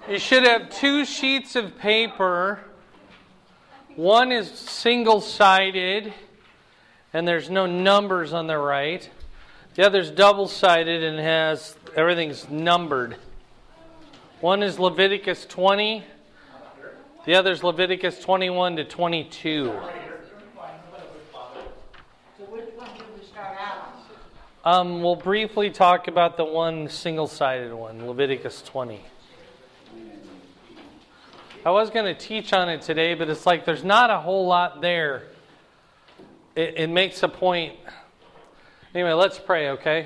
You should have 2 sheets of paper. One is single-sided, and there's no numbers on the right. The other's double-sided and has everything's numbered. One is Leviticus 20. The other's Leviticus 21 to 22. So which one did we start out on? We'll briefly talk about the one single-sided one, Leviticus 20. I was going to teach on it today, but it's like there's not a whole lot there. It makes a point. Anyway, let's pray, okay?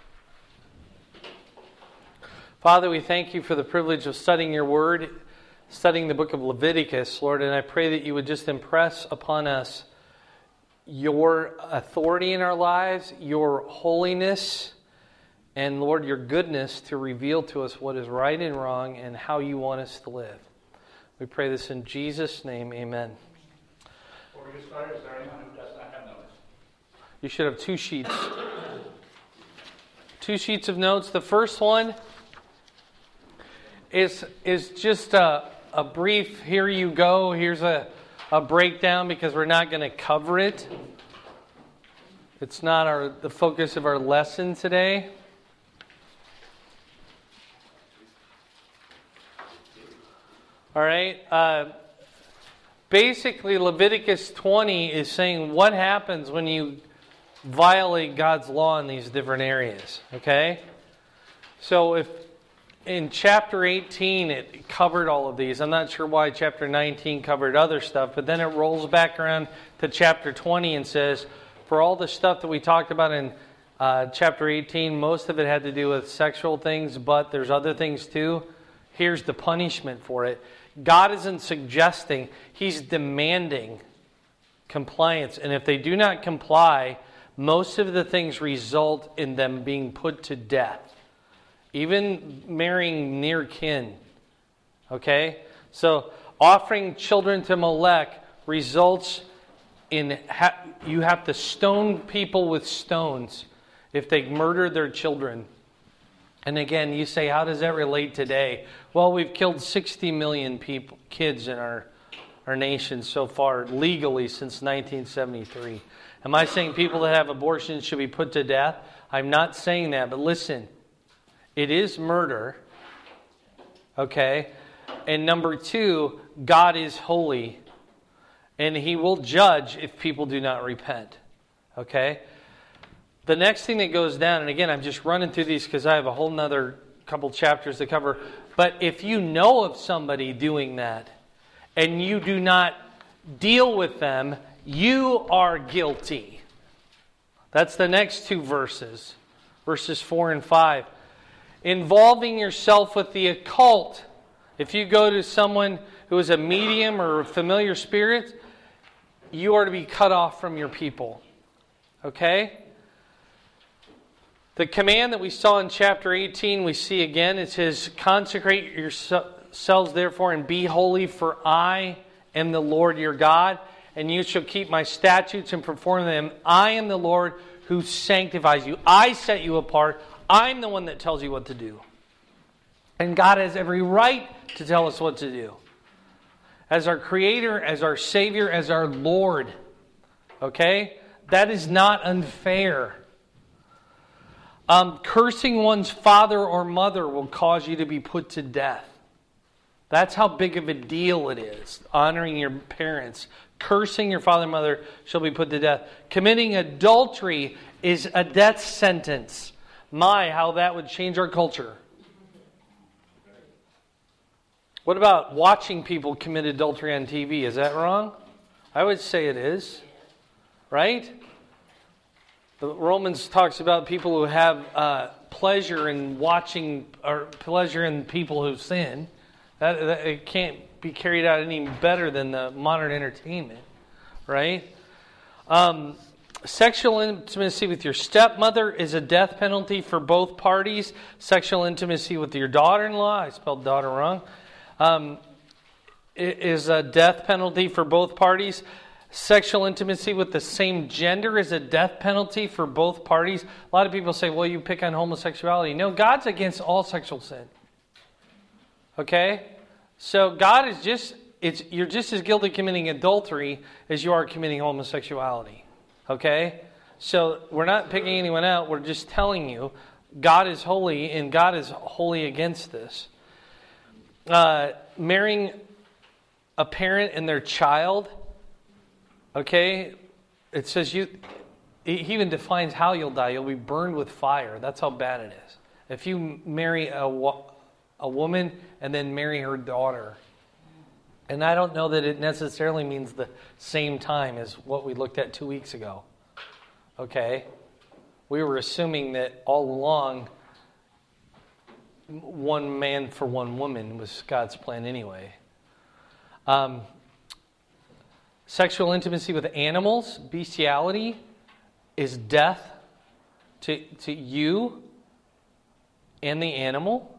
Father, we thank you for the privilege of studying your word, studying the book of Leviticus, Lord, and I pray that you would just impress upon us your authority in our lives, your holiness, and Lord, your goodness to reveal to us what is right and wrong and how you want us to live. We pray this in Jesus' name, amen. Before we get started, is there anyone who does not have notes? You should have 2 sheets. 2 sheets of notes. The first one is just a brief, here you go. Here's a breakdown because we're not going to cover it. It's not the focus of our lesson today. All right. Basically, Leviticus 20 is saying what happens when you violate God's law in these different areas. Okay? So if in chapter 18 it covered all of these, I'm not sure why chapter 19 covered other stuff, but then it rolls back around to chapter 20 and says, for all the stuff that we talked about in chapter 18, most of it had to do with sexual things, but there's other things too. Here's the punishment for it. God isn't suggesting, He's demanding compliance. And if they do not comply, most of the things result in them being put to death. Even marrying near kin. Okay? So, offering children to Molech results in you have to stone people with stones if they murder their children. And again, you say, how does that relate today? Well, we've killed 60 million kids in our nation so far, legally, since 1973. Am I saying people that have abortions should be put to death? I'm not saying that, but listen, it is murder, okay? And number 2, God is holy, and He will judge if people do not repent, okay? The next thing that goes down, and again, I'm just running through these because I have a whole nother couple chapters to cover. But if you know of somebody doing that and you do not deal with them, you are guilty. That's the next 2 verses, verses 4 and 5. Involving yourself with the occult. If you go to someone who is a medium or a familiar spirit, you are to be cut off from your people. Okay? The command that we saw in chapter 18, we see again, it says, consecrate yourselves therefore and be holy, for I am the Lord your God, and you shall keep my statutes and perform them. I am the Lord who sanctifies you. I set you apart. I'm the one that tells you what to do. And God has every right to tell us what to do. As our Creator, as our Savior, as our Lord. Okay? That is not unfair. Cursing one's father or mother will cause you to be put to death. That's how big of a deal it is. Honoring your parents. Cursing your father and mother shall be put to death. Committing adultery is a death sentence. My, how that would change our culture. What about watching people commit adultery on TV? Is that wrong? I would say it is. Right? The Romans talks about people who have pleasure in watching, or pleasure in people who sin. That it can't be carried out any better than the modern entertainment, right? Sexual intimacy with your stepmother is a death penalty for both parties. Sexual intimacy with your daughter-in-law, I spelled daughter wrong, is a death penalty for both parties. Sexual intimacy with the same gender is a death penalty for both parties. A lot of people say, well, you pick on homosexuality. No, God's against all sexual sin. Okay? So God is you're just as guilty of committing adultery as you are committing homosexuality. Okay? So we're not picking anyone out. We're just telling you God is holy, and God is wholly against this. Marrying a parent and their child, okay? It says he even defines how you'll die. You'll be burned with fire. That's how bad it is. If you marry a woman and then marry her daughter, and I don't know that it necessarily means the same time as what we looked at 2 weeks ago. Okay? We were assuming that all along, one man for one woman was God's plan anyway. Sexual intimacy with animals, bestiality, is death to you and the animal.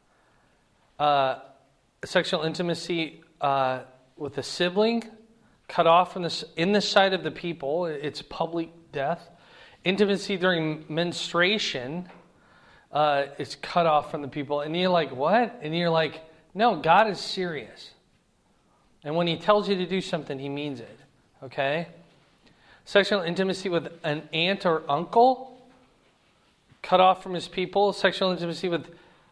Sexual intimacy with a sibling, cut off in the sight of the people, it's public death. Intimacy during menstruation is cut off from the people. And you're like, what? And you're like, no, God is serious. And when he tells you to do something, he means it. Okay? Sexual intimacy with an aunt or uncle, cut off from his people. Sexual intimacy with,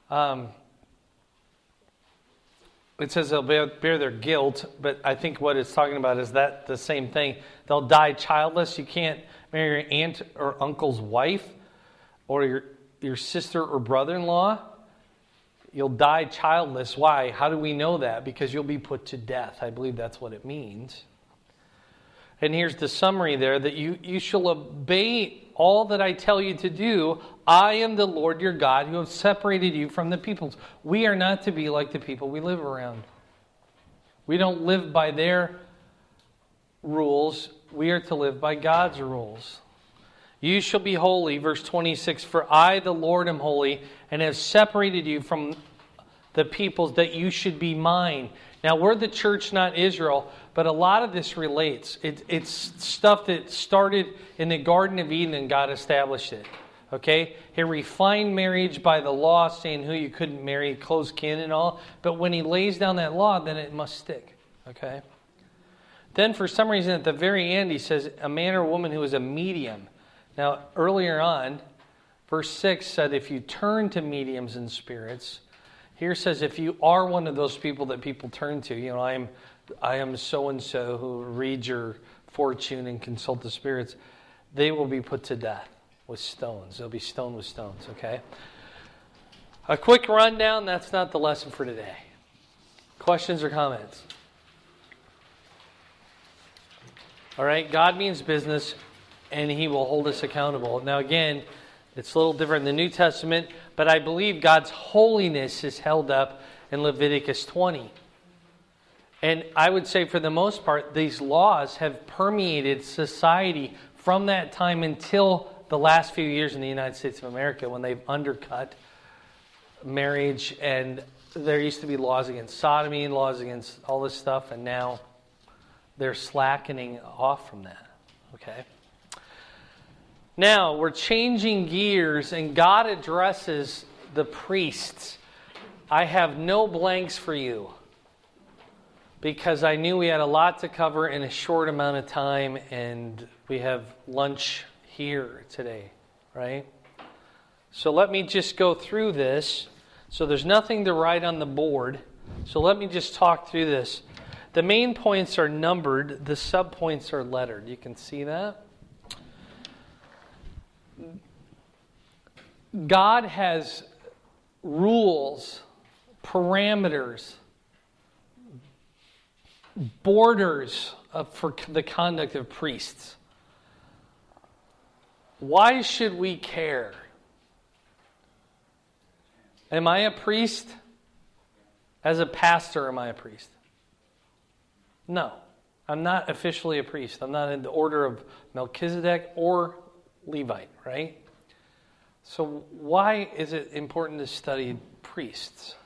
it says they'll bear their guilt, but I think what it's talking about is that the same thing. They'll die childless. You can't marry your aunt or uncle's wife or your sister or brother-in-law. You'll die childless. Why? How do we know that? Because you'll be put to death. I believe that's what it means. And here's the summary there, that you shall obey all that I tell you to do. I am the Lord your God who have separated you from the peoples. We are not to be like the people we live around. We don't live by their rules. We are to live by God's rules. You shall be holy, verse 26, for I, the Lord, am holy, and have separated you from the peoples that you should be mine. Now, we're the church, not Israel, but a lot of this relates. It's stuff that started in the Garden of Eden and God established it. Okay? He refined marriage by the law, saying who you couldn't marry, close kin and all. But when he lays down that law, then it must stick. Okay? Then for some reason at the very end, he says, a man or woman who is a medium. Now, earlier on, verse 6 said, if you turn to mediums and spirits, here says, if you are one of those people that people turn to, I am so-and-so who reads your fortune and consult the spirits, they will be put to death with stones. They'll be stoned with stones, okay? A quick rundown, that's not the lesson for today. Questions or comments? All right, God means business, and he will hold us accountable. Now again, it's a little different in the New Testament, but I believe God's holiness is held up in Leviticus 20. And I would say for the most part, these laws have permeated society from that time until the last few years in the United States of America when they've undercut marriage. And there used to be laws against sodomy and laws against all this stuff, and now they're slackening off from that. Okay? Now, we're changing gears, and God addresses the priests. I have no blanks for you, because I knew we had a lot to cover in a short amount of time, and we have lunch here today, right? So let me just go through this. So there's nothing to write on the board. So let me just talk through this. The main points are numbered. The subpoints are lettered. You can see that. God has rules, parameters, borders for the conduct of priests. Why should we care? Am I a priest? As a pastor, am I a priest? No. I'm not officially a priest. I'm not in the order of Melchizedek or Levite, right? So why is it important to study priests?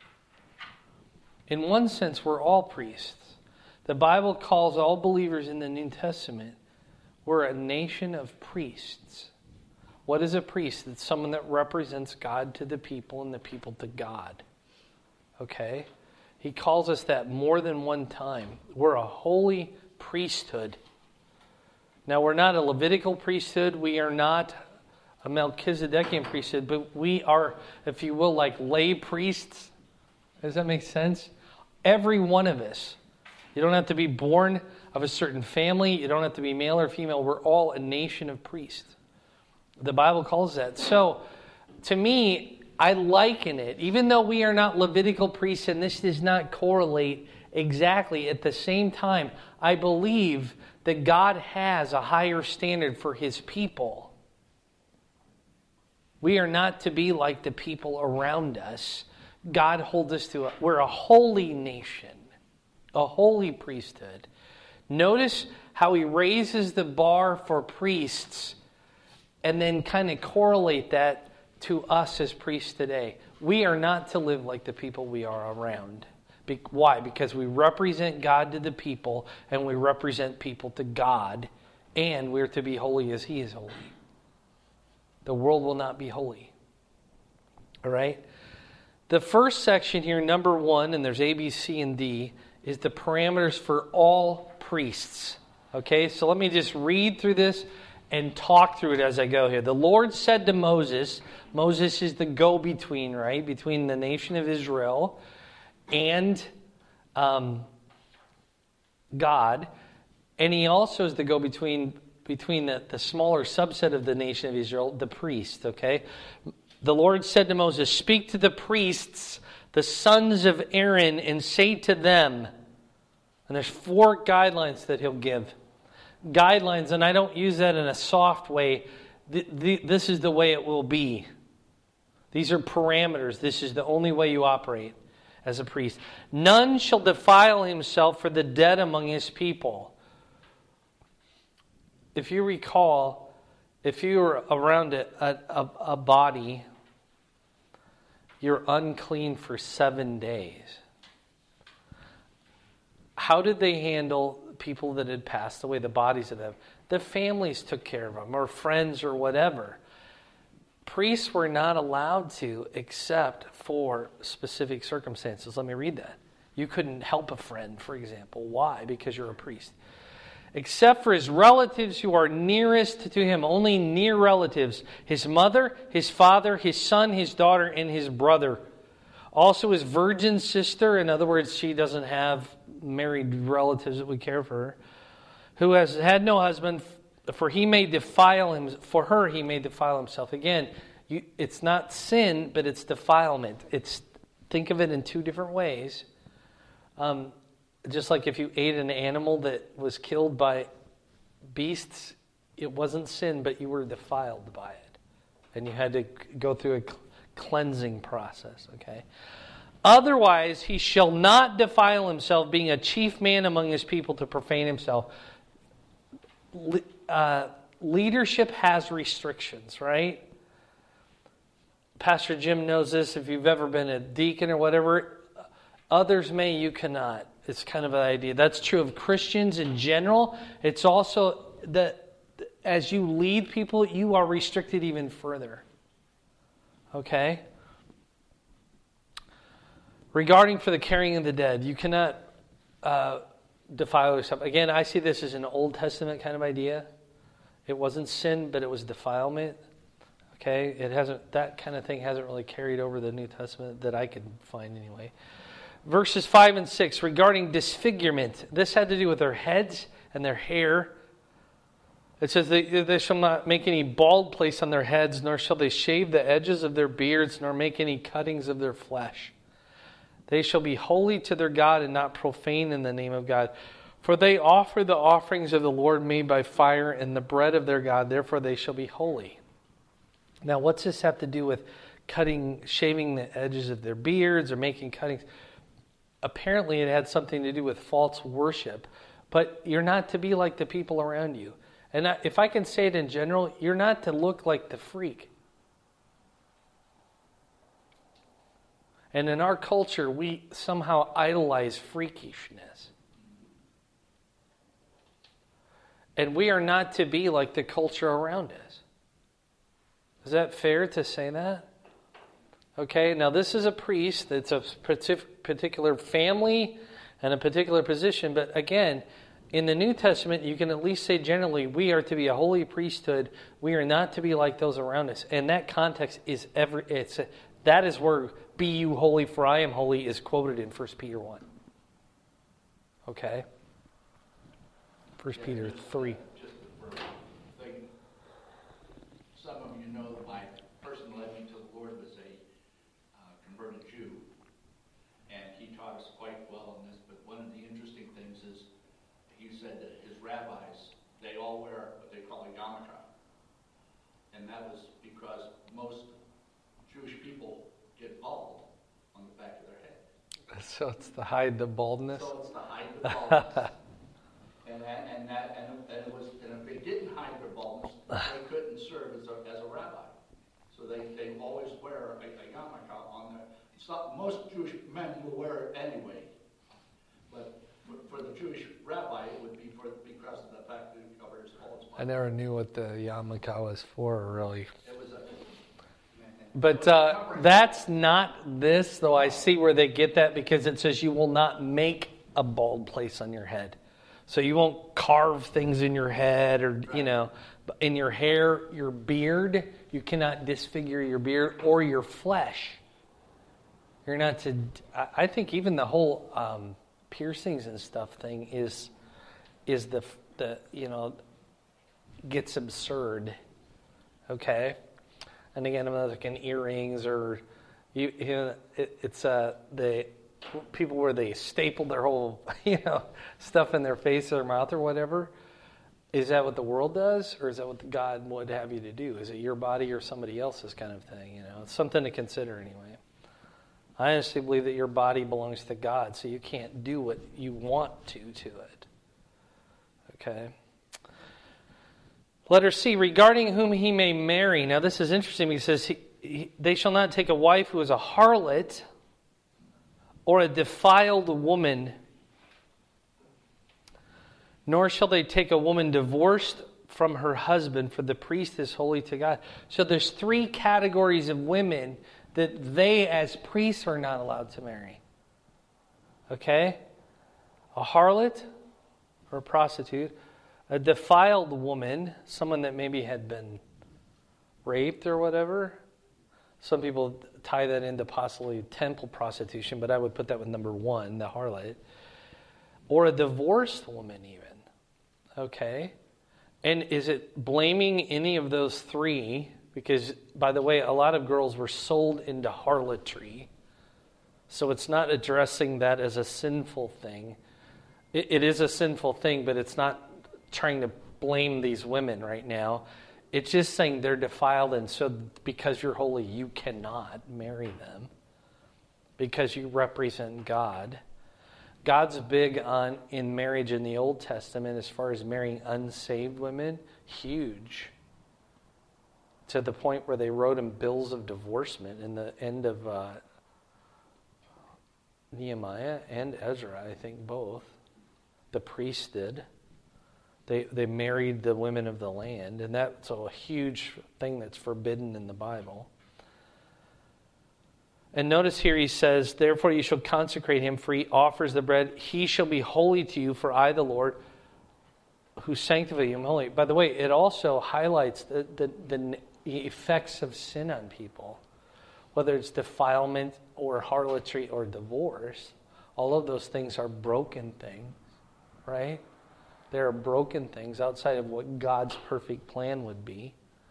In one sense, we're all priests. The Bible calls all believers in the New Testament, we're a nation of priests. What is a priest? It's someone that represents God to the people and the people to God. Okay? He calls us that more than one time. We're a holy priesthood. Now, we're not a Levitical priesthood. We are not a Melchizedekian priesthood, but we are, if you will, like lay priests. Does that make sense? Every one of us. You don't have to be born of a certain family. You don't have to be male or female. We're all a nation of priests. The Bible calls that. So, to me, I liken it, even though we are not Levitical priests and this does not correlate exactly, at the same time, I believe that God has a higher standard for His people. We are not to be like the people around us. God holds us to we're a holy nation, a holy priesthood. Notice how He raises the bar for priests and then kind of correlate that to us as priests today. We are not to live like the people we are around. Why? Because we represent God to the people and we represent people to God, and we're to be holy as He is holy. The world will not be holy. All right? The first section here, number 1, and there's A, B, C, and D, is the parameters for all priests. Okay, so let me just read through this and talk through it as I go here. The Lord said to Moses, Moses is the go-between, right? Between the nation of Israel and God. And He also is the go-between between the smaller subset of the nation of Israel, the priest, okay? The Lord said to Moses, speak to the priests, the sons of Aaron, and say to them, and there's 4 guidelines that He'll give. Guidelines, and I don't use that in a soft way. This is the way it will be. These are parameters. This is the only way you operate as a priest. None shall defile himself for the dead among his people. If you recall, if you were around a body, you're unclean for 7 days. How did they handle people that had passed away, the bodies of them? The families took care of them, or friends, or whatever. Priests were not allowed to except for specific circumstances. Let me read that. You couldn't help a friend, for example. Why? Because you're a priest. Except for his relatives who are nearest to him, only near relatives, his mother, his father, his son, his daughter, and his brother. Also his virgin sister, in other words, she doesn't have married relatives that would care for her, who has had no husband, for he may defile him. For her he may defile himself. Again, it's not sin, but it's defilement. Think of it in 2 different ways. Just like if you ate an animal that was killed by beasts, it wasn't sin, but you were defiled by it, and you had to go through a cleansing process. Okay. Otherwise, he shall not defile himself, being a chief man among his people, to profane himself. Leadership has restrictions, right? Pastor Jim knows this. If you've ever been a deacon or whatever, others may, you cannot. It's kind of an idea. That's true of Christians in general. It's also that as you lead people, you are restricted even further. Okay? Regarding for the carrying of the dead, you cannot defile yourself. Again, I see this as an Old Testament kind of idea. It wasn't sin, but it was defilement. Okay? That kind of thing hasn't really carried over the New Testament that I could find anyway. Verses 5 and 6, regarding disfigurement. This had to do with their heads and their hair. It says, they shall not make any bald place on their heads, nor shall they shave the edges of their beards, nor make any cuttings of their flesh. They shall be holy to their God and not profane in the name of God. For they offer the offerings of the Lord made by fire and the bread of their God. Therefore they shall be holy. Now what's this have to do with shaving the edges of their beards or making cuttings? Apparently it had something to do with false worship. But you're not to be like the people around you. And if I can say it in general, you're not to look like the freak. And in our culture, we somehow idolize freakishness. And we are not to be like the culture around us. Is that fair to say that? Okay, now this is a priest that's a particular family and a particular position, but again, in the New Testament, you can at least say generally, we are to be a holy priesthood. We are not to be like those around us. And that context is that is where "Be you holy, for I am holy" is quoted in 1 Peter 1. Okay? 1 Peter 3. Just for thing, some of you know that my person led me to the Lord was a converted Jew, and he taught us quite well on this. But one of the interesting things is he said that his rabbis, they all wear what they call a yarmulke, and that was because most Jewish people get bald on the back of their head. So it's to hide the baldness? So it's to hide the baldness. And if they didn't hide their baldness, they couldn't serve as a rabbi. So they always wear a yarmulke on their. Most Jewish men will wear it anyway, but for the Jewish rabbi, it would be because of the fact that it covers all its body. I never knew what the yarmulke was for, really. It was But that's not this, though I see where they get that, because it says you will not make a bald place on your head. So you won't carve things in your head or, in your hair, your beard. You cannot disfigure your beard or your flesh. You're not to, I think even the whole piercings and stuff thing is the gets absurd. Okay? And again, I'm not looking earrings or, it's the people where they staple their whole, stuff in their face or their mouth or whatever. Is that what the world does, or is that what God would have you to do? Is it your body or somebody else's kind of thing? It's something to consider anyway. I honestly believe that your body belongs to God, so you can't do what you want to it. Okay? Letter C, regarding whom he may marry. Now this is interesting. He says, they shall not take a wife who is a harlot or a defiled woman, nor shall they take a woman divorced from her husband, for the priest is holy to God. So there's 3 categories of women that they as priests are not allowed to marry. Okay? A harlot or a prostitute, a defiled woman, someone that maybe had been raped or whatever. Some people tie that into possibly temple prostitution, but I would put that with number 1, the harlot. Or a divorced woman even. Okay? And is it blaming any of those 3? Because, by the way, a lot of girls were sold into harlotry. So it's not addressing that as a sinful thing. It is a sinful thing, but it's not trying to blame these women right now. It's just saying they're defiled, and so because you're holy, you cannot marry them because you represent God. God's big on in marriage in the Old Testament as far as marrying unsaved women, huge. To the point where they wrote him bills of divorcement in the end of Nehemiah and Ezra, I think both. The priests did. They married the women of the land, and that's a huge thing that's forbidden in the Bible. And notice here he says, therefore you shall consecrate him, for he offers the bread. He shall be holy to you, for I, the Lord, who sanctify you, am holy. By the way, it also highlights the effects of sin on people. Whether it's defilement or harlotry or divorce, all of those things are broken things, right? There are broken things outside of what God's perfect plan would be.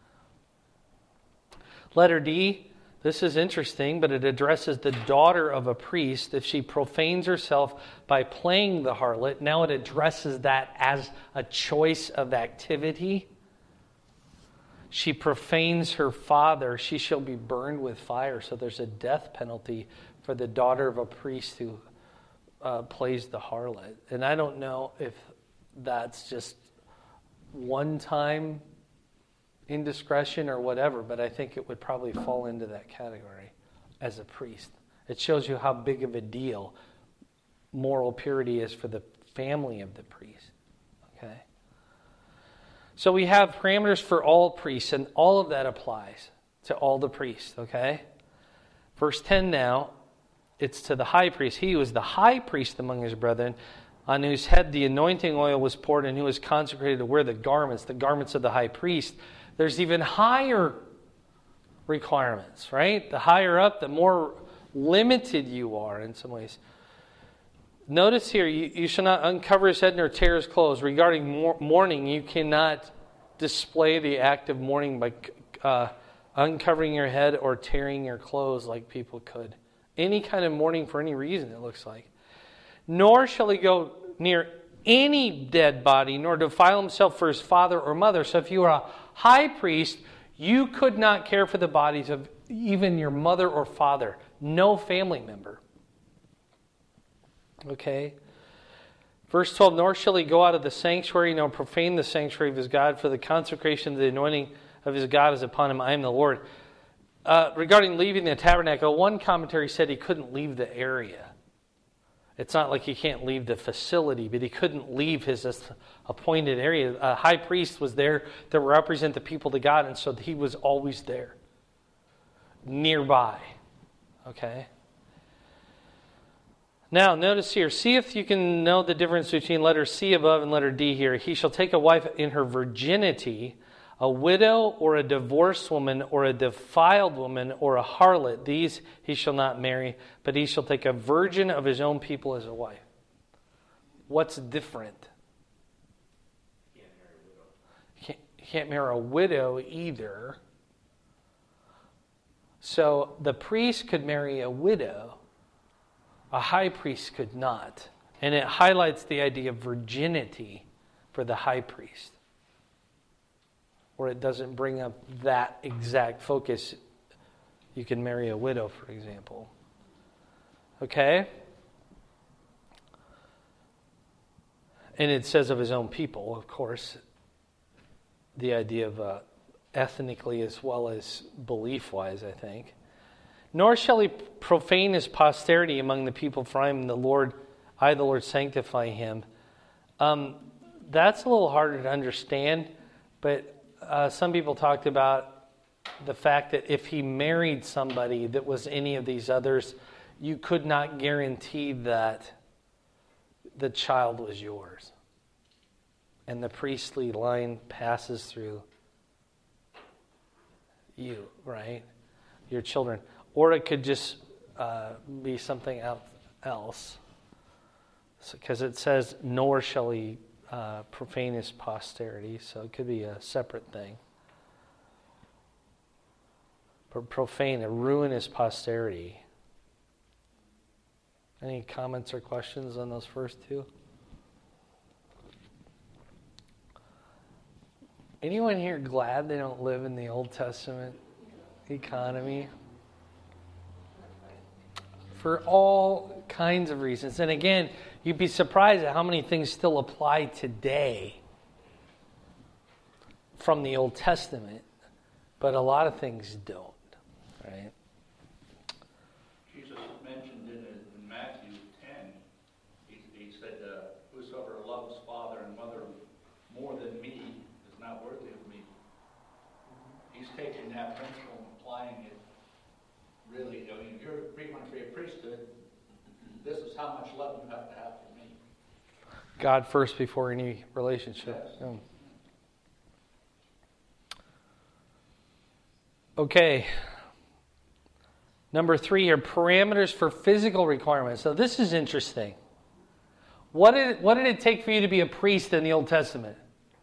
Letter D, this is interesting, but it addresses the daughter of a priest. If she profanes herself by playing the harlot, now it addresses that as a choice of activity. She profanes her father, she shall be burned with fire. So there's a death penalty for the daughter of a priest who plays the harlot. And I don't know if that's just one time indiscretion or whatever, but I think it would probably fall into that category as a priest. It shows you how big of a deal moral purity is for the family of the priest. Okay? So we have parameters for all priests, and all of that applies to all the priests, okay? Verse 10 now, it's to the high priest. He was the high priest among his brethren, on whose head the anointing oil was poured, and who was consecrated to wear the garments of the high priest. There's even higher requirements, right? The higher up, the more limited you are in some ways. Notice here, you shall not uncover his head nor tear his clothes. Regarding mourning, you cannot display the act of mourning by uncovering your head or tearing your clothes like people could. Any kind of mourning for any reason, it looks like. Nor shall he go near any dead body, nor defile himself for his father or mother. So if you are a high priest, you could not care for the bodies of even your mother or father. No family member. Okay? Verse 12, nor shall he go out of the sanctuary, nor profane the sanctuary of his God, for the consecration of the anointing of his God is upon him. I am the Lord. Regarding leaving the tabernacle, one commentary said he couldn't leave the area. It's not like he can't leave the facility, but he couldn't leave his appointed area. A high priest was there to represent the people to God, and so he was always there, nearby. Okay? Now, notice here, see if you can know the difference between letter C above and letter D here. He shall take a wife in her virginity, a widow or a divorced woman or a defiled woman or a harlot. These he shall not marry, but he shall take a virgin of his own people as a wife. What's different? You can't marry a widow either. So the priest could marry a widow. A high priest could not. And it highlights the idea of virginity for the high priest. Or it doesn't bring up that exact focus. You can marry a widow, for example. Okay? And it says of his own people, of course, the idea of ethnically as well as belief-wise, I think. Nor shall he profane his posterity among the people, for I am the Lord, I the Lord sanctify him. That's a little harder to understand, but some people talked about the fact that if he married somebody that was any of these others, you could not guarantee that the child was yours. And the priestly line passes through you, right? Your children. Or it could just be something else. Because it says, nor shall he profane his posterity, so it could be a separate thing. Profane, ruin his posterity. Any comments or questions on those first two? Anyone here glad they don't live in the Old Testament economy? For all kinds of reasons. And again, you'd be surprised at how many things still apply today from the Old Testament, but a lot of things don't, right? Jesus mentioned in Matthew 10, he said, whosoever loves father and mother more than me is not worthy of me. He's taking that principle and applying it. Really, I mean, if you're going to be a priesthood, this is how much love you have to have for me. God first before any relationship. Yes. Yeah. Okay. Number 3 here, parameters for physical requirements. So this is interesting. What did it take for you to be a priest in the Old Testament?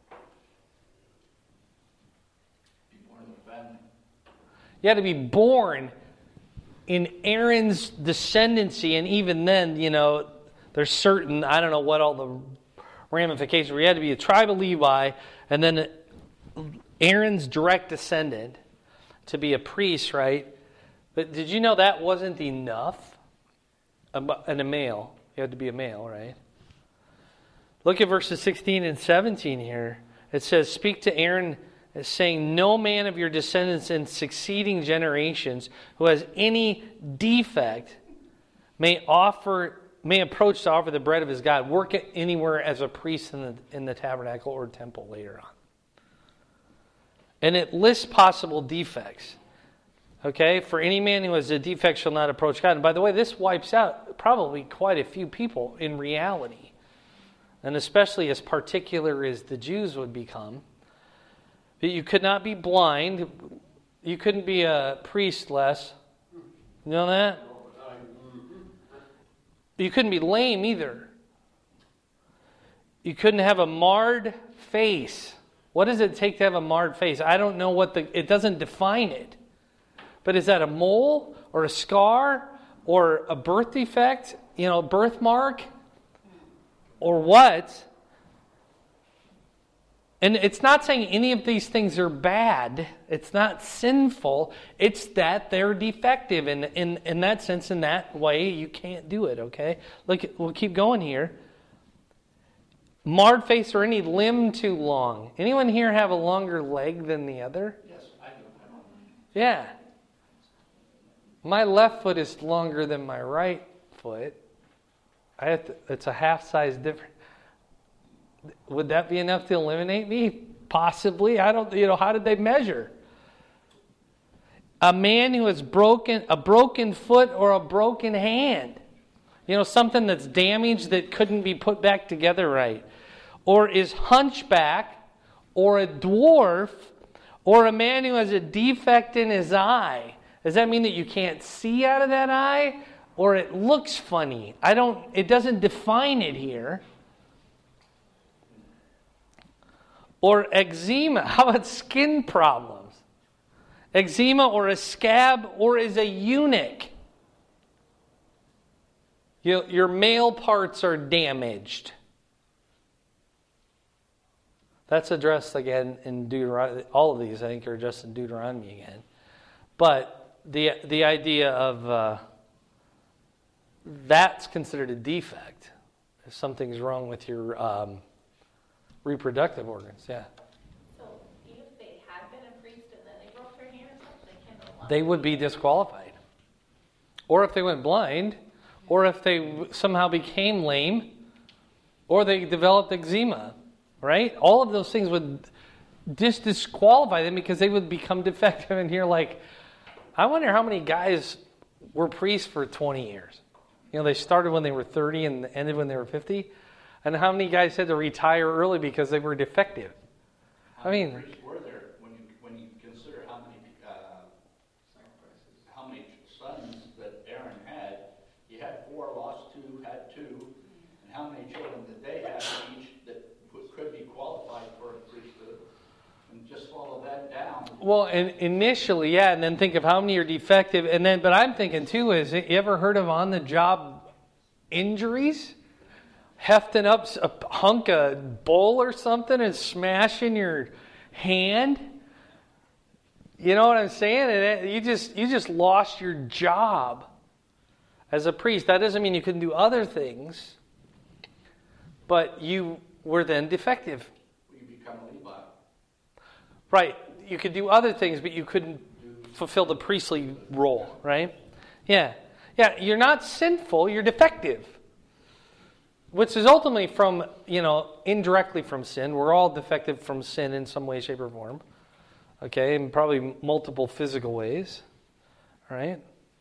Be born in the family. You had to be born in Aaron's descendancy, and even then, there's certain, I don't know what all the ramifications were. You had to be a tribe of Levi, and then Aaron's direct descendant to be a priest, right? But did you know that wasn't enough? And a male. You had to be a male, right? Look at verses 16 and 17 here. It says, speak to Aaron, saying, no man of your descendants in succeeding generations who has any defect may approach to offer the bread of his God. Work anywhere as a priest in the tabernacle or temple later on. And it lists possible defects. Okay, for any man who has a defect shall not approach God. And by the way, this wipes out probably quite a few people in reality. And especially as particular as the Jews would become. But you could not be blind. You couldn't be a priest, Les. You know that? You couldn't be lame either. You couldn't have a marred face. What does it take to have a marred face? I don't know it doesn't define it. But is that a mole or a scar or a birth defect, birthmark or what? And it's not saying any of these things are bad. It's not sinful. It's that they're defective. And in that sense, in that way, you can't do it, okay? Look, we'll keep going here. Marred face or any limb too long. Anyone here have a longer leg than the other? Yes, I do. Yeah. My left foot is longer than my right foot. It's a half size difference. Would that be enough to eliminate me? Possibly. I don't, how did they measure? A man who has a broken foot or a broken hand. Something that's damaged that couldn't be put back together right. Or is hunchback, or a dwarf, or a man who has a defect in his eye. Does that mean that you can't see out of that eye? Or it looks funny? It doesn't define it here. Or eczema. How about skin problems? Eczema or a scab or is a eunuch. Your male parts are damaged. That's addressed again in Deuteronomy. All of these, I think, are addressed in Deuteronomy again. But the idea of that's considered a defect. If something's wrong with your reproductive organs, yeah. So if they had been a priest and then they broke their hand or something, they would be disqualified. Or if they went blind, or if they somehow became lame, or they developed eczema, right? All of those things would disqualify them because they would become defective. And you're like, I wonder how many guys were priests for 20 years. They started when they were 30 and ended when they were 50. And how many guys had to retire early because they were defective? How many priests were there when you consider how many sons that Aaron had? He had 4, lost 2, had 2. And how many children did they have each that could be qualified for a priesthood? And just follow that down. Well, and initially, yeah, and then think of how many are defective. But I'm thinking too, you ever heard of on-the-job injuries? Hefting up a hunk of bowl or something and smashing your hand. You know what I'm saying? And you just lost your job as a priest. That doesn't mean you couldn't do other things, but you were then defective. You become a Levite. Right. You could do other things, but you couldn't fulfill the priestly role, right? Yeah. Yeah, you're not sinful, you're defective. Which is ultimately from, indirectly from sin. We're all defective from sin in some way, shape, or form. Okay, and probably multiple physical ways. All right.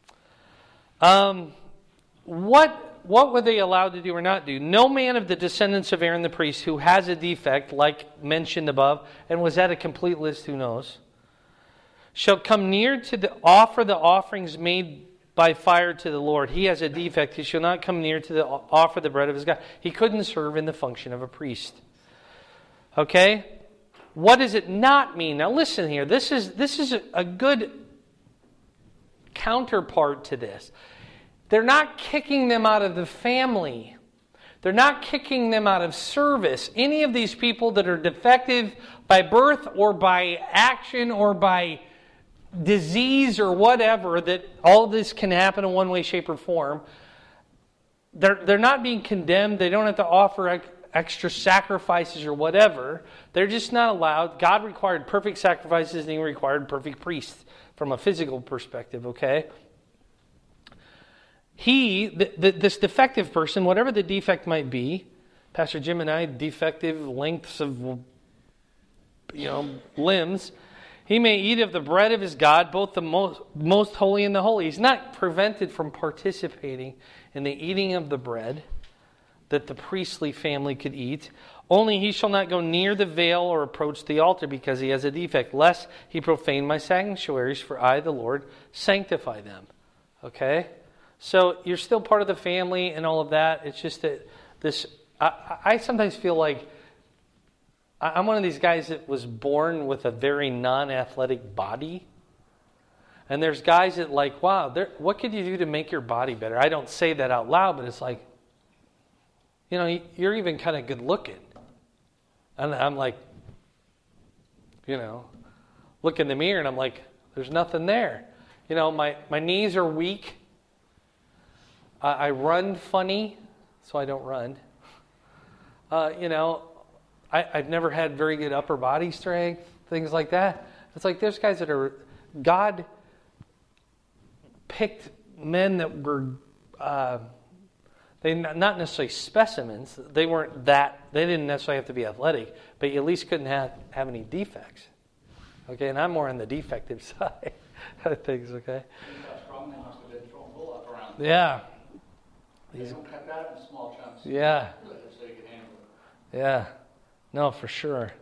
What were they allowed to do or not do? No man of the descendants of Aaron the priest who has a defect, like mentioned above, and was that a complete list? Who knows? Shall come near to offer the offerings made by fire to the Lord. He has a defect. He shall not come near to offer the bread of his God. He couldn't serve in the function of a priest. Okay? What does it not mean? Now listen here. This is a good counterpart to this. They're not kicking them out of the family. They're not kicking them out of service. Any of these people that are defective by birth or by action or by disease or whatever, that all this can happen in one way, shape, or form, they're not being condemned. They don't have to offer extra sacrifices or whatever. They're just not allowed. God required perfect sacrifices and He required perfect priests from a physical perspective, okay? This defective person, whatever the defect might be, Pastor Jim and I, defective lengths of limbs, He may eat of the bread of his God, both the most holy and the holy. He's not prevented from participating in the eating of the bread that the priestly family could eat. Only he shall not go near the veil or approach the altar because he has a defect, lest he profane my sanctuaries, for I, the Lord, sanctify them. Okay? So you're still part of the family and all of that. It's just that I sometimes feel like I'm one of these guys that was born with a very non-athletic body. And there's guys that like, wow, what could you do to make your body better? I don't say that out loud, but it's like, you're even kind of good looking. And I'm like, look in the mirror and I'm like, there's nothing there. My knees are weak. I run funny, so I don't run. I've never had very good upper body strength, things like that. It's like there's guys that are, God picked men that were, they not necessarily specimens. They weren't that, they didn't necessarily have to be athletic, but you at least couldn't have any defects. Okay, and I'm more on the defective side of things, okay? Yeah. They don't cut that in small chunks. Yeah. So you can handle it. Yeah. No, for sure.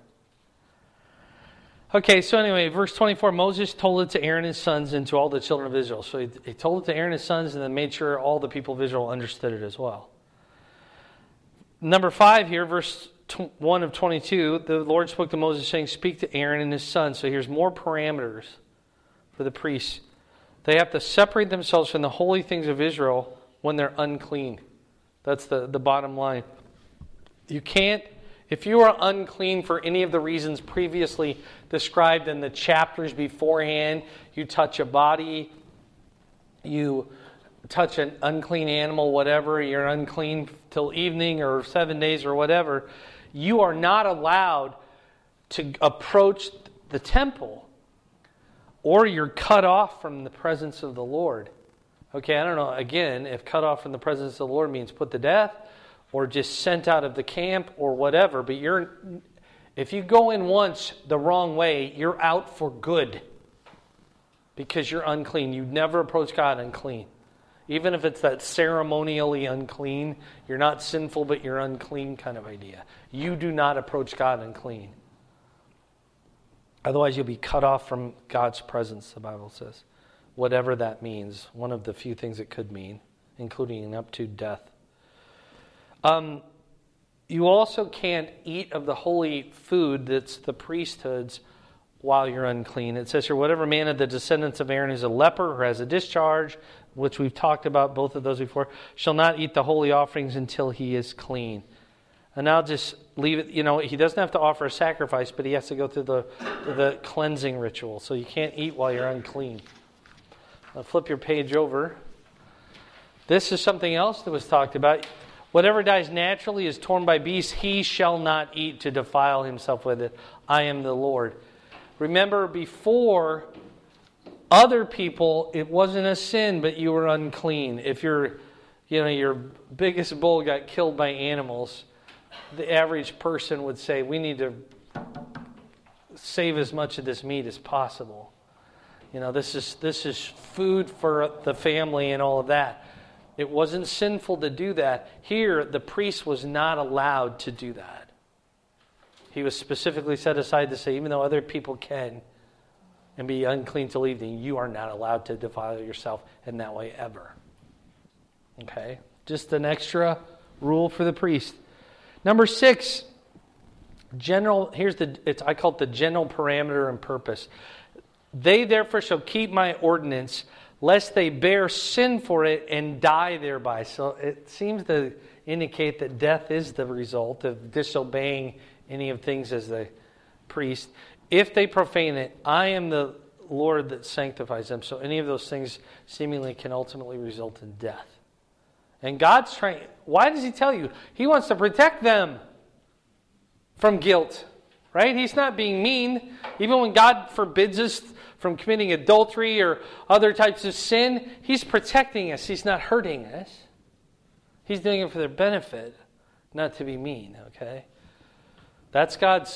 Okay, so anyway, verse 24, Moses told it to Aaron and his sons and to all the children of Israel. So he told it to Aaron and his sons and then made sure all the people of Israel understood it as well. Number 5 here, verse 1 of 22, the Lord spoke to Moses saying, speak to Aaron and his sons. So here's more parameters for the priests. They have to separate themselves from the holy things of Israel when they're unclean. That's the bottom line. You can't, if you are unclean for any of the reasons previously described in the chapters beforehand, you touch a body, you touch an unclean animal, whatever, you're unclean till evening or 7 days or whatever, you are not allowed to approach the temple, or you're cut off from the presence of the Lord. Okay, I don't know, again, if cut off from the presence of the Lord means put to death, or just sent out of the camp, or whatever, but if you go in once the wrong way, you're out for good, because you're unclean. You never approach God unclean. Even if it's that ceremonially unclean, you're not sinful, but you're unclean kind of idea. You do not approach God unclean. Otherwise, you'll be cut off from God's presence, the Bible says. Whatever that means, one of the few things it could mean, including up to death. You also can't eat of the holy food that's the priesthoods while you're unclean. It says here, whatever man of the descendants of Aaron is a leper or has a discharge, which we've talked about both of those before, shall not eat the holy offerings until he is clean. And I'll just leave it, he doesn't have to offer a sacrifice, but he has to go through the cleansing ritual. So you can't eat while you're unclean. I'll flip your page over. This is something else that was talked about. Whatever dies naturally is torn by beasts, he shall not eat to defile himself with it. I am the Lord. Remember, before other people, it wasn't a sin, but you were unclean. If your biggest bull got killed by animals, the average person would say, we need to save as much of this meat as possible. This is food for the family and all of that. It wasn't sinful to do that. Here, the priest was not allowed to do that. He was specifically set aside to say, even though other people can and be unclean till evening, you are not allowed to defile yourself in that way ever. Okay? Just an extra rule for the priest. Number 6, I call it the general parameter and purpose. They therefore shall keep my ordinance, lest they bear sin for it and die thereby. So it seems to indicate that death is the result of disobeying any of things as the priest. If they profane it, I am the Lord that sanctifies them. So any of those things seemingly can ultimately result in death. And God's trying, why does he tell you? He wants to protect them from guilt, right? He's not being mean. Even when God forbids us from committing adultery or other types of sin, he's protecting us. He's not hurting us. He's doing it for their benefit, not to be mean, okay? That's God's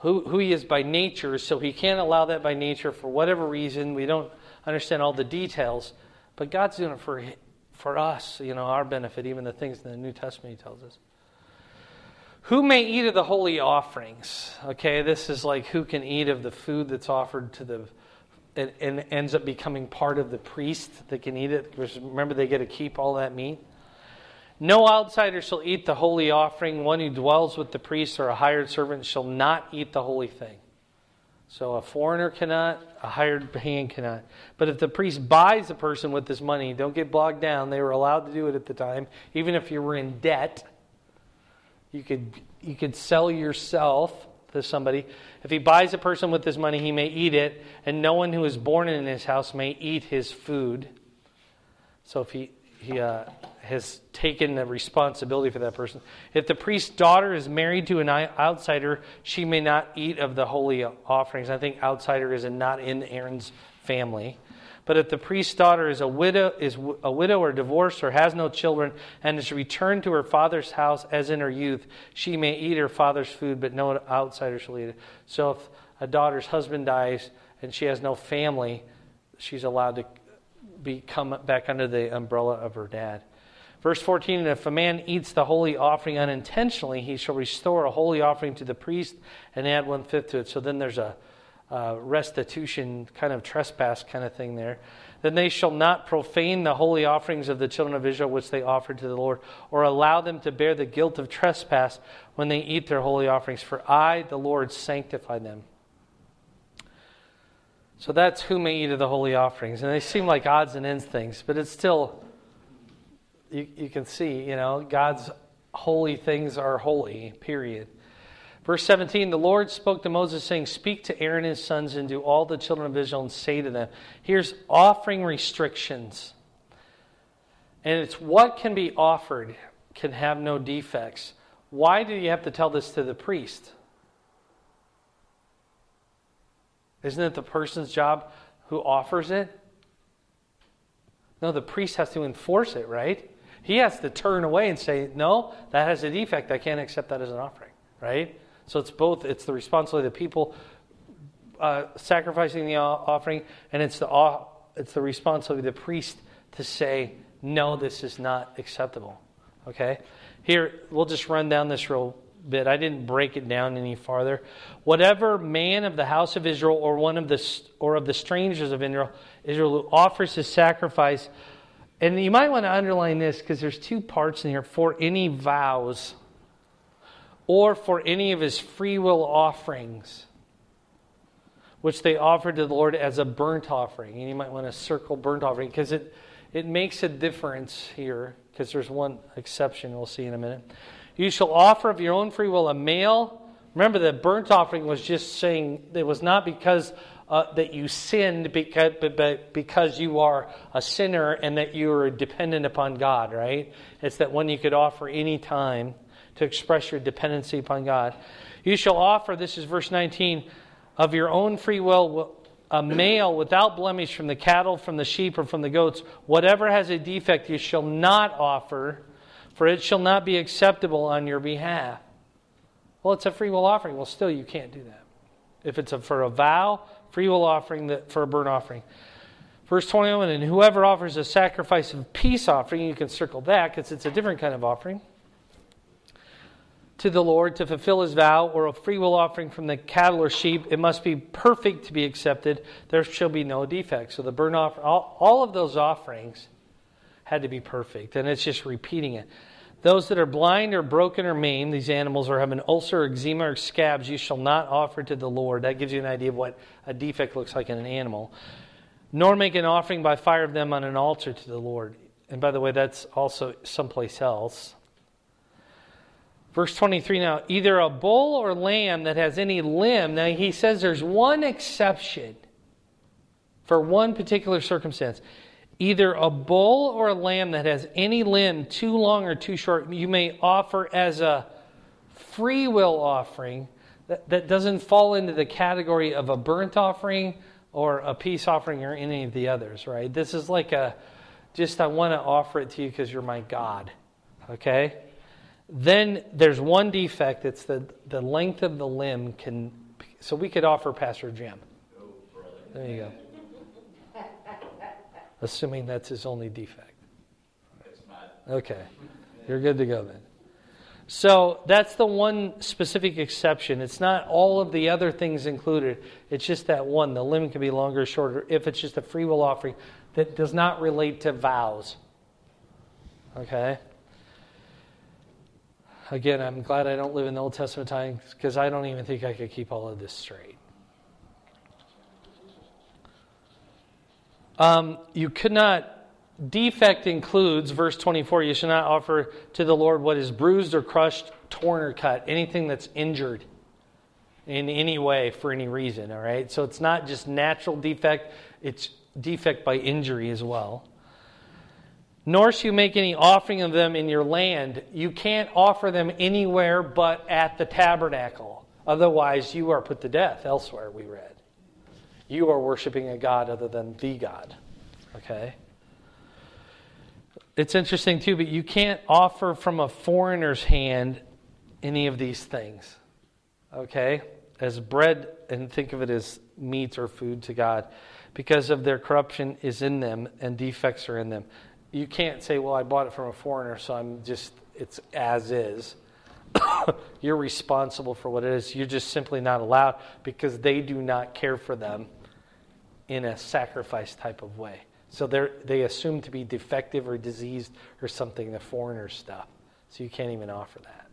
who he is by nature, so he can't allow that by nature for whatever reason. We don't understand all the details, but God's doing it for us, our benefit, even the things in the New Testament he tells us. Who may eat of the holy offerings? Okay, this is like who can eat of the food that's offered to and ends up becoming part of the priest that can eat it. Because remember, they get to keep all that meat. No outsider shall eat the holy offering. One who dwells with the priest or a hired servant shall not eat the holy thing. So a foreigner cannot, a hired hand cannot. But if the priest buys a person with this money, don't get bogged down. They were allowed to do it at the time. Even if you were in debt, you could sell yourself to somebody. If he buys a person with this money, he may eat it, and no one who is born in his house may eat his food. So if he has taken the responsibility for that person. If the priest's daughter is married to an outsider, she may not eat of the holy offerings. I think outsider is not in Aaron's family. But if the priest's daughter is a widow or divorced or has no children and is returned to her father's house as in her youth, she may eat her father's food, but no outsider shall eat it. So if a daughter's husband dies and she has no family, she's allowed to come back under the umbrella of her dad. Verse 14, and if a man eats the holy offering unintentionally, he shall restore a holy offering to the priest and add 1/5 to it. So then there's a restitution, kind of trespass kind of thing there. Then they shall not profane the holy offerings of the children of Israel which they offered to the Lord, or allow them to bear the guilt of trespass when they eat their holy offerings. For I, the Lord, sanctify them. So that's who may eat of the holy offerings. And they seem like odds and ends things, but it's still, you can see, God's holy things are holy, period. Verse 17, the Lord spoke to Moses, saying, speak to Aaron and his sons and to all the children of Israel and say to them, here's offering restrictions. And it's what can be offered can have no defects. Why do you have to tell this to the priest? Isn't it the person's job who offers it? No, the priest has to enforce it, right? He has to turn away and say, no, that has a defect. I can't accept that as an offering, right? So it's both. It's the responsibility of the people sacrificing the offering, and it's the responsibility of the priest to say, no, this is not acceptable. Okay? Here, we'll just run down this real bit. I didn't break it down any farther. Whatever man of the house of Israel or of the strangers of Israel who offers his sacrifice, and you might want to underline this because there's two parts in here, for any vows or for any of his free will offerings, which they offered to the Lord as a burnt offering. And you might want to circle burnt offering because it makes a difference here, because there's one exception we'll see in a minute. You shall offer of your own free will a male. Remember, the burnt offering was just saying it was not because that you sinned, but because you are a sinner and that you are dependent upon God, right? It's that one you could offer any time to express your dependency upon God. You shall offer, this is verse 19, of your own free will, a male without blemish from the cattle, from the sheep, or from the goats. Whatever has a defect you shall not offer, for it shall not be acceptable on your behalf. Well, it's a free will offering. Well, still you can't do that. If it's for a vow, free will offering, for a burnt offering. Verse 21, and whoever offers a sacrifice of peace offering, you can circle that because it's a different kind of offering, to the Lord to fulfill his vow, or a free will offering from the cattle or sheep, it must be perfect to be accepted. There shall be no defect. So the burnt offering, all of those offerings had to be perfect. And it's just repeating it. Those that are blind or broken or maimed, these animals, or have an ulcer or eczema or scabs, you shall not offer to the Lord. That gives you an idea of what a defect looks like in an animal. Nor make an offering by fire of them on an altar to the Lord. And by the way, that's also someplace else. Verse 23 now, either a bull or lamb that has any limb. Now he says there's one exception for one particular circumstance. Either a bull or a lamb that has any limb too long or too short, you may offer as a free will offering that doesn't fall into the category of a burnt offering or a peace offering or any of the others, right? This is like I want to offer it to you because you're my God, okay? Then there's one defect. It's the length of the limb can So we could offer Pastor Jim. Oh, brother. There you go. Assuming that's his only defect. It's not. Okay. You're good to go then. So that's the one specific exception. It's not all of the other things included. It's just that one. The limit can be longer or shorter if it's just a free will offering that does not relate to vows. Okay? Again, I'm glad I don't live in the Old Testament times because I don't even think I could keep all of this straight. You could not. Defect includes, verse 24, you shall not offer to the Lord what is bruised or crushed, torn or cut, anything that's injured in any way for any reason, all right? So it's not just natural defect, it's defect by injury as well. Nor shall you make any offering of them in your land. You can't offer them anywhere but at the tabernacle. Otherwise, you are put to death elsewhere, we read. You are worshiping a God other than the God, okay? It's interesting too, but you can't offer from a foreigner's hand any of these things, okay? As bread, and think of it as meat or food to God, because of their corruption is in them and defects are in them. You can't say, well, I bought it from a foreigner, so it's as is. You're responsible for what it is. You're just simply not allowed because they do not care for them in a sacrifice type of way. So they assume to be defective or diseased or something, the foreigner stuff. So you can't even offer that.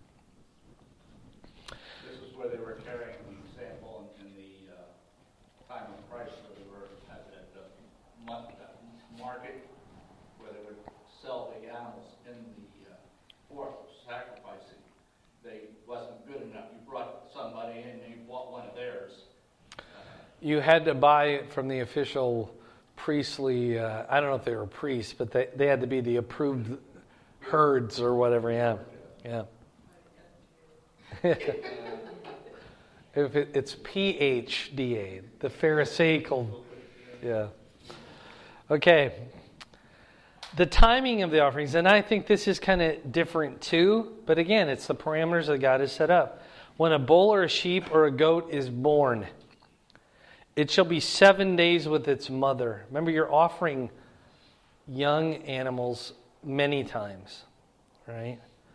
This is where they were carrying the example in the time of Christ, where they were at the market, where they would sell the animals in the forest, sacrificing. They wasn't good enough. You brought somebody in and you bought one of theirs. You had to buy it from the official priestly, I don't know if they were priests, but they had to be the approved herds or whatever, yeah. It's PHDA, the Pharisaical, yeah. Okay. The timing of the offerings, and I think this is kind of different too, but again, it's the parameters that God has set up. When a bull or a sheep or a goat is born, it shall be 7 days with its mother. Remember, you're offering young animals many times, right?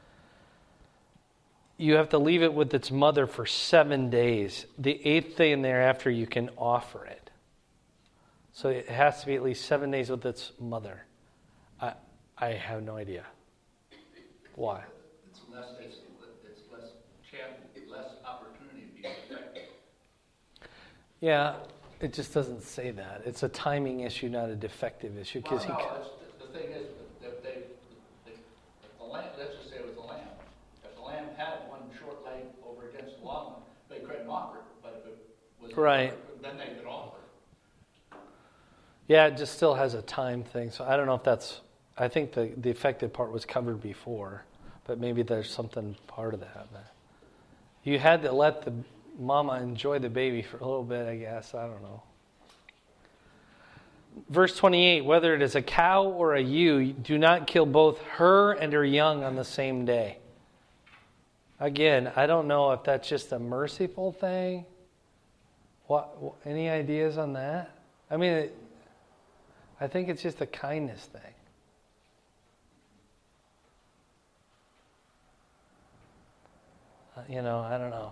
You have to leave it with its mother for 7 days. The 8th day and thereafter, you can offer it. So it has to be at least 7 days with its mother. I have no idea. Why? It's less chance, less opportunity to be effective. Yeah, it just doesn't say that. It's a timing issue, not a defective issue. The thing is, if the lamb, let's just say it was a lamb. If the lamb had one short leg over against the long one, they couldn't offer it. But if it was right, then they could offer it. Yeah, it just still has a time thing. So I don't know if that's. I think the effective part was covered before, but maybe there's something part of that. But you had to let the mama enjoy the baby for a little bit, I guess. I don't know. Verse 28, whether it is a cow or a ewe, do not kill both her and her young on the same day. Again, I don't know if that's just a merciful thing. What? Any ideas on that? I mean, I think it's just a kindness thing. I don't know.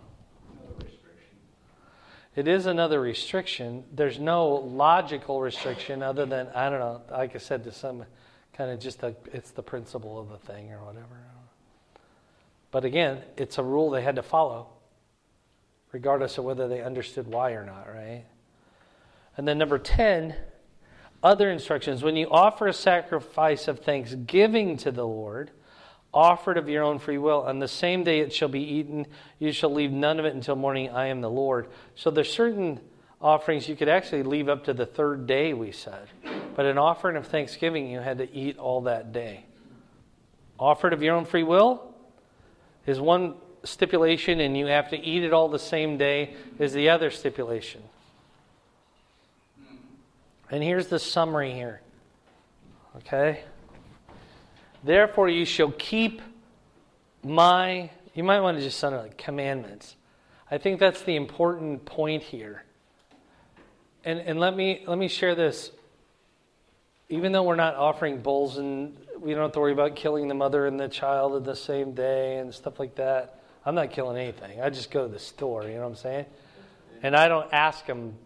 It is another restriction. There's no logical restriction other than, I don't know, like I said, to some kind of just it's the principle of the thing or whatever. But again, it's a rule they had to follow, regardless of whether they understood why or not, right? And then number 10, other instructions. When you offer a sacrifice of thanksgiving to the Lord, offer it of your own free will. On the same day it shall be eaten. You shall leave none of it until morning. I am the Lord. So there's certain offerings you could actually leave up to the third day, we said. But an offering of thanksgiving, you had to eat all that day. Offer it of your own free will is one stipulation, and you have to eat it all the same day is the other stipulation. And here's the summary here. Okay? Therefore you shall keep you might want to just sound like commandments. I think that's the important point here. And let me share this. Even though we're not offering bulls and we don't have to worry about killing the mother and the child in the same day and stuff like that, I'm not killing anything. I just go to the store, you know what I'm saying? And I don't ask them,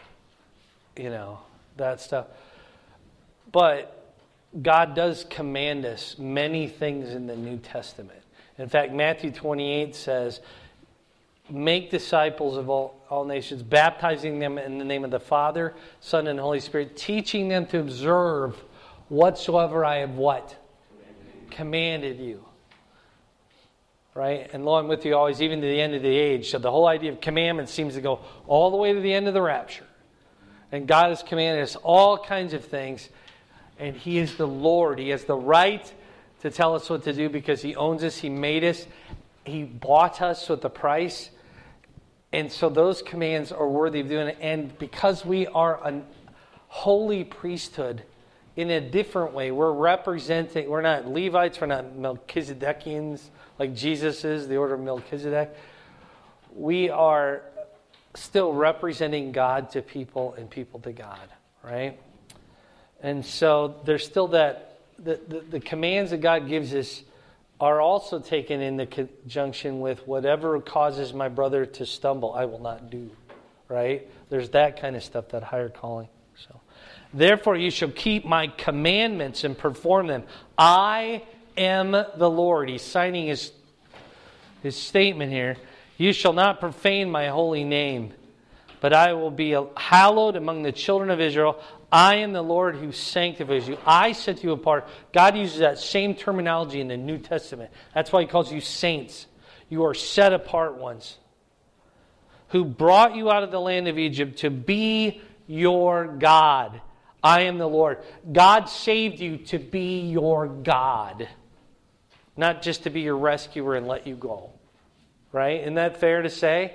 that stuff. But God does command us many things in the New Testament. In fact, Matthew 28 says, make disciples of all nations, baptizing them in the name of the Father, Son, and Holy Spirit, teaching them to observe whatsoever I have what? Commanded you. Right? And lo, I'm with you always, even to the end of the age. So the whole idea of commandments seems to go all the way to the end of the rapture. And God has commanded us all kinds of things. And He is the Lord. He has the right to tell us what to do because He owns us. He made us. He bought us with a price. And so those commands are worthy of doing it. And because we are a holy priesthood in a different way, we're not Levites, we're not Melchizedekians like Jesus is, the order of Melchizedek. We are still representing God to people and people to God, right? And so there's still that, the commands that God gives us are also taken in the conjunction with whatever causes my brother to stumble, I will not do, right? There's that kind of stuff, that higher calling. So, therefore you shall keep my commandments and perform them. I am the Lord. He's signing his statement here. You shall not profane my holy name, but I will be hallowed among the children of Israel. I am the Lord who sanctifies you. I set you apart. God uses that same terminology in the New Testament. That's why He calls you saints. You are set apart ones. Who brought you out of the land of Egypt to be your God. I am the Lord. God saved you to be your God. Not just to be your rescuer and let you go. Right? Isn't that fair to say?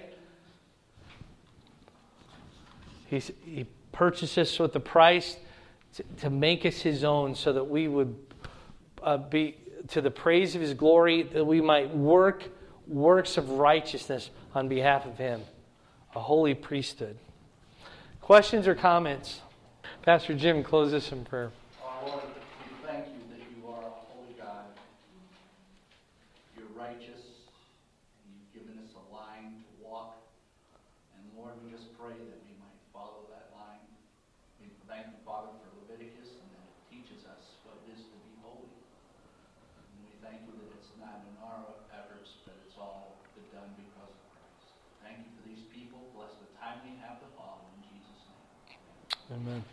He purchased us with the price to make us His own so that we would be to the praise of His glory, that we might work works of righteousness on behalf of Him. A holy priesthood. Questions or comments? Pastor Jim, close this in prayer. Our Lord, we thank you that you are a holy God. You're righteous. And you've given us a line to walk. And Lord, we just pray that we might follow that line. We thank you, Father, for Leviticus and that it teaches us what it is to be holy. And we thank you that it's not in our efforts, but it's all been done because of Christ. Thank you for these people. Bless the time we have to follow in Jesus' name. Amen.